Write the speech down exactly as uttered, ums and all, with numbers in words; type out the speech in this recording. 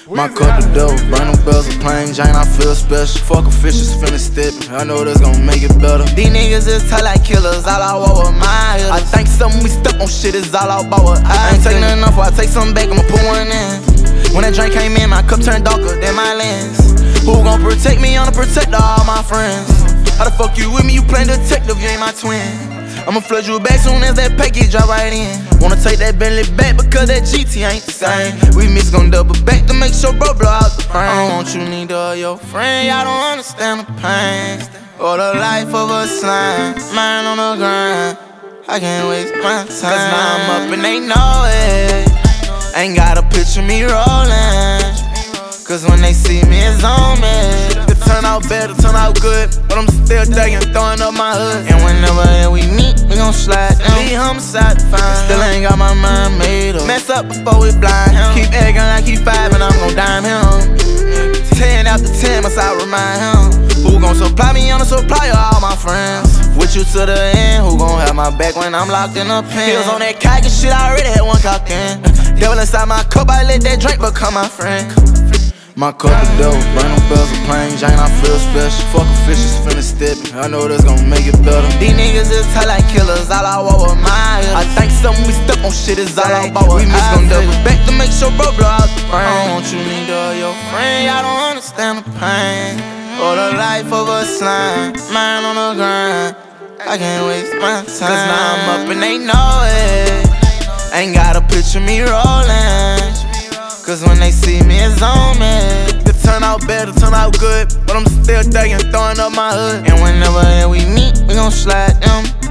My cup of dope, burn them bells of plain Jane, I feel special. Fuck a fish, it's finna step. I know that's gon' make it better. These niggas is tight like killers, all I want with my hitters. I think something we stuck on shit is all I bought with I ain't taking enough, I take something back, I'ma put one in. When that drink came in, my cup turned darker than my lens. Who gon' protect me? I'm the protector of all my friends. How the fuck you with me? You playin' detective, you ain't my twin. I'ma flood you back soon as that package drop right in. Wanna take that Bentley back because that G T ain't the same. We miss gon' double back to make sure bro blow out the frame. I don't want you neither of your friend, y'all don't understand the pain or the life of a slime, mine on the grind. I can't waste my time, cause now I'm up and they know it. Ain't gotta picture me rolling, cause when they see me it's on me. It turn out better, turn out good, but I'm still thuggin', throwing up my hood. And whenever we meet, we gon' slide down. Leave homicide to find. Still ain't got my mind made up. Mess up before we blind him. Keep acting like he five and I'm gon' dime him. Ten after ten must I remind him. Who gon' supply me on the supply of all my friends? With you to the end, who gon' have my back when I'm locked in a pen? Heels on that cocky shit, I already had one cocked in. Devil inside my cup, I let that drink become my friend. My cup of dope, burn them bells of plain Jane, I feel special. Fuck a fish, it's finna step. I know that's gon' make it better. These niggas is tight like killers, all I want with my hitters. I think something we stuck on shit is all I bought with. We miss gon' double back to make sure bro blow out the frame. I don't want you neither of your friend, y'all don't understand the pain or the life of a slime, mine on the grind. I can't waste my time, cause now I'm up and they know it. Ain't gotta picture me rolling, cause when they see me it's on me. It turn out better, turn out good, but I'm still thuggin', throwing up my hood. And whenever we meet, we gon' slide down.